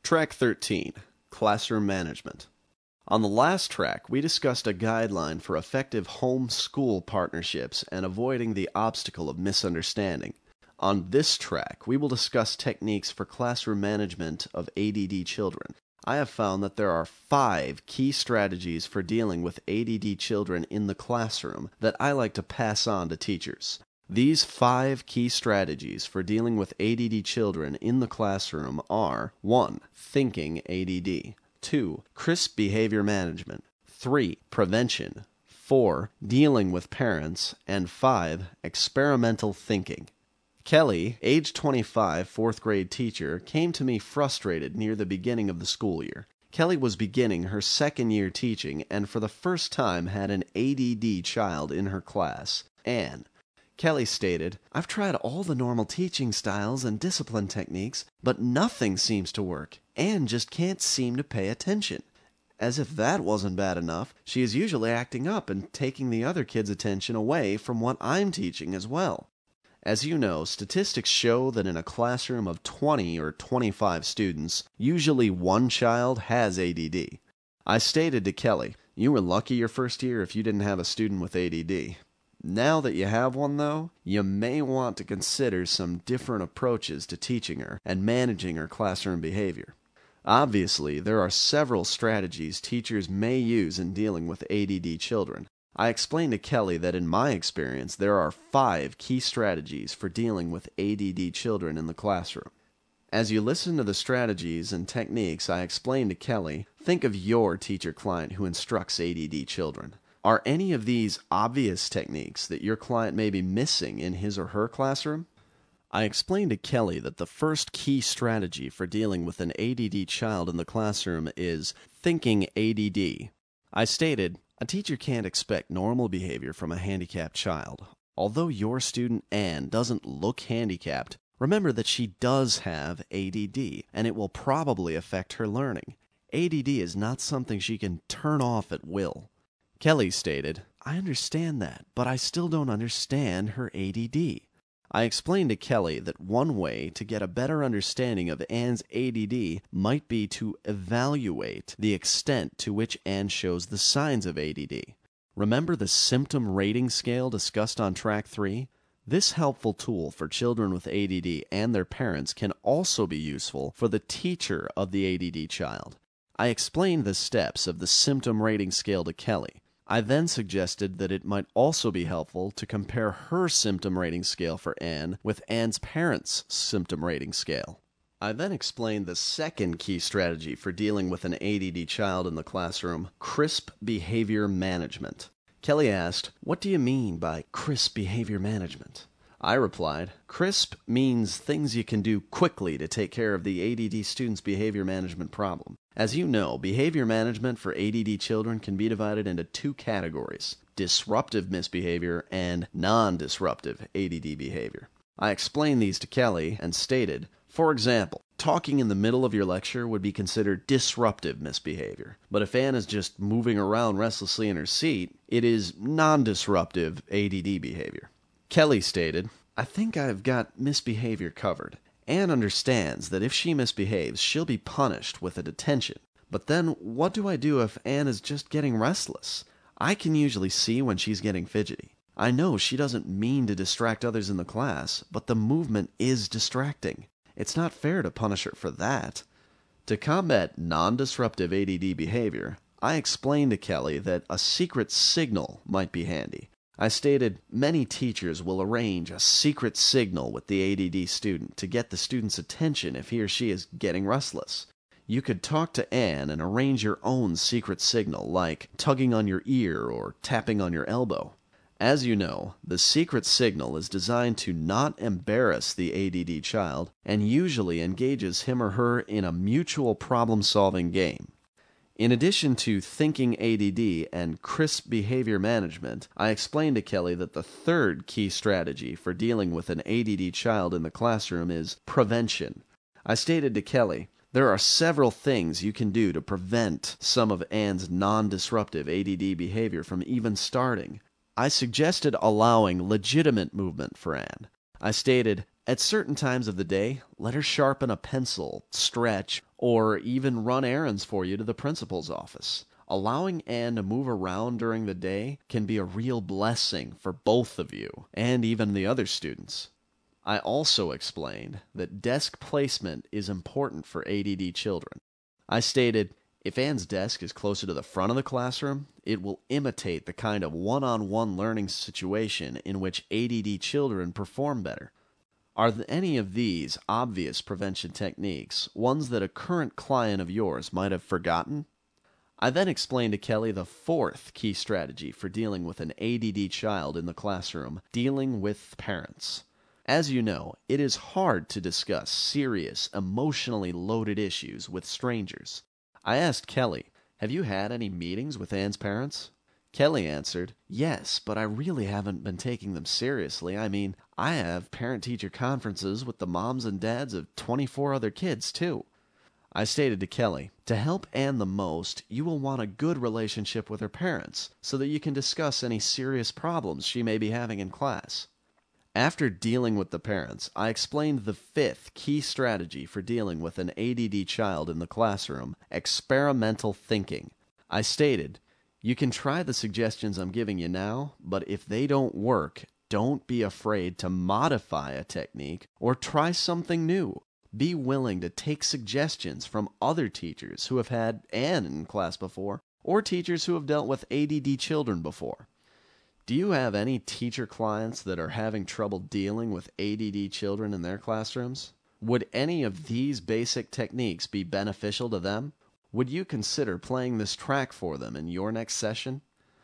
Track 13, Classroom Management. On the last track, we discussed a guideline for effective home-school partnerships and avoiding the obstacle of misunderstanding. On this track, we will discuss techniques for classroom management of ADD children. I have found that there are 5 key strategies for dealing with ADD children in the classroom that I like to pass on to teachers. These 5 key strategies for dealing with ADD children in the classroom are 1. Thinking ADD 2. Crisp behavior management 3. Prevention 4. Dealing with parents and 5. Experimental thinking. Kelly, age 25, 4th grade teacher, came to me frustrated near the beginning of the school year. Kelly was beginning her 2nd year teaching and for the first time had an ADD child in her class, Anne. Kelly stated, "I've tried all the normal teaching styles and discipline techniques, but nothing seems to work. Anne just can't seem to pay attention." As if that wasn't bad enough, she is usually acting up and taking the other kids' attention away from what I'm teaching as well. As you know, statistics show that in a classroom of 20 or 25 students, usually one child has ADD. I stated to Kelly, "You were lucky your first year if you didn't have a student with ADD. Now that you have one, though, you may want to consider some different approaches to teaching her and managing her classroom behavior." Obviously, there are several strategies teachers may use in dealing with ADD children. I explained to Kelly that in my experience, there are 5 key strategies for dealing with ADD children in the classroom. As you listen to the strategies and techniques I explained to Kelly, think of your teacher client who instructs ADD children. Are any of these obvious techniques that your client may be missing in his or her classroom? I explained to Kelly that the first key strategy for dealing with an ADD child in the classroom is thinking ADD. I stated, "A teacher can't expect normal behavior from a handicapped child. Although your student Anne doesn't look handicapped, remember that she does have ADD, and it will probably affect her learning. ADD is not something she can turn off at will." Kelly stated, "I understand that, but I still don't understand her ADD." I explained to Kelly that one way to get a better understanding of Anne's ADD might be to evaluate the extent to which Anne shows the signs of ADD. Remember the symptom rating scale discussed on Track 3? This helpful tool for children with ADD and their parents can also be useful for the teacher of the ADD child. I explained the steps of the symptom rating scale to Kelly. I then suggested that it might also be helpful to compare her symptom rating scale for Anne with Anne's parents' symptom rating scale. I then explained the second key strategy for dealing with an ADD child in the classroom, crisp behavior management. Kelly asked, "What do you mean by crisp behavior management?" I replied, "Crisp means things you can do quickly to take care of the ADD student's behavior management problem. As you know, behavior management for ADD children can be divided into 2 categories, disruptive misbehavior and non-disruptive ADD behavior. I explained these to Kelly and stated, for example, talking in the middle of your lecture would be considered disruptive misbehavior. But if Anne is just moving around restlessly in her seat, it is non-disruptive ADD behavior. Kelly stated, "I think I've got misbehavior covered. Anne understands that if she misbehaves, she'll be punished with a detention. But then what do I do if Anne is just getting restless? I can usually see when she's getting fidgety. I know she doesn't mean to distract others in the class, but the movement is distracting. It's not fair to punish her for that." To combat non-disruptive ADD behavior, I explained to Kelly that a secret signal might be handy. I stated, "Many teachers will arrange a secret signal with the ADD student to get the student's attention if he or she is getting restless. You could talk to Anne and arrange your own secret signal, like tugging on your ear or tapping on your elbow." As you know, the secret signal is designed to not embarrass the ADD child and usually engages him or her in a mutual problem-solving game. In addition to thinking ADD and crisp behavior management, I explained to Kelly that the third key strategy for dealing with an ADD child in the classroom is prevention. I stated to Kelly, "There are several things you can do to prevent some of Anne's non-disruptive ADD behavior from even starting." I suggested allowing legitimate movement for Anne. I stated, "At certain times of the day, let her sharpen a pencil, stretch, or even run errands for you to the principal's office. Allowing Anne to move around during the day can be a real blessing for both of you and even the other students. I also explained that desk placement is important for ADD children. I stated, if Anne's desk is closer to the front of the classroom, it will imitate the kind of one-on-one learning situation in which ADD children perform better. Are any of these obvious prevention techniques ones that a current client of yours might have forgotten? I then explained to Kelly the fourth key strategy for dealing with an ADD child in the classroom, dealing with parents. As you know, it is hard to discuss serious, emotionally loaded issues with strangers. I asked Kelly, have you had any meetings with Anne's parents? Kelly answered, yes, but I really haven't been taking them seriously. I mean, I have parent-teacher conferences with the moms and dads of 24 other kids, too. I stated to Kelly, to help Anne the most, you will want a good relationship with her parents so that you can discuss any serious problems she may be having in class. After dealing with the parents, I explained the fifth key strategy for dealing with an ADD child in the classroom, experimental thinking. I stated, you can try the suggestions I'm giving you now, but if they don't work, don't be afraid to modify a technique or try something new. Be willing to take suggestions from other teachers who have had Anne in class before, or teachers who have dealt with ADD children before. Do you have any teacher clients that are having trouble dealing with ADD children in their classrooms? Would any of these basic techniques be beneficial to them? Would you consider playing this track for them in your next session?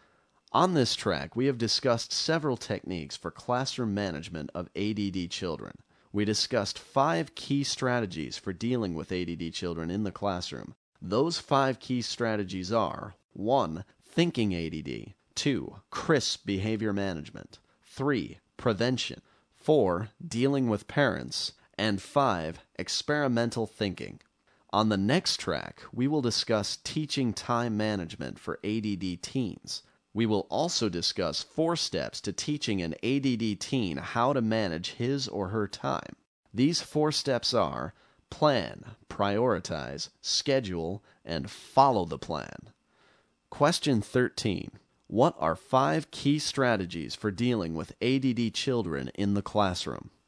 On this track, we have discussed several techniques for classroom management of ADD children. We discussed 5 key strategies for dealing with ADD children in the classroom. Those 5 key strategies are 1. Thinking ADD, 2. Crisp behavior management, 3. Prevention, 4. Dealing with parents, and 5. Experimental thinking. On the next track, we will discuss teaching time management for ADD teens. We will also discuss 4 steps to teaching an ADD teen how to manage his or her time. These 4 steps are plan, prioritize, schedule, and follow the plan. Question 13. What are 5 key strategies for dealing with ADD children in the classroom?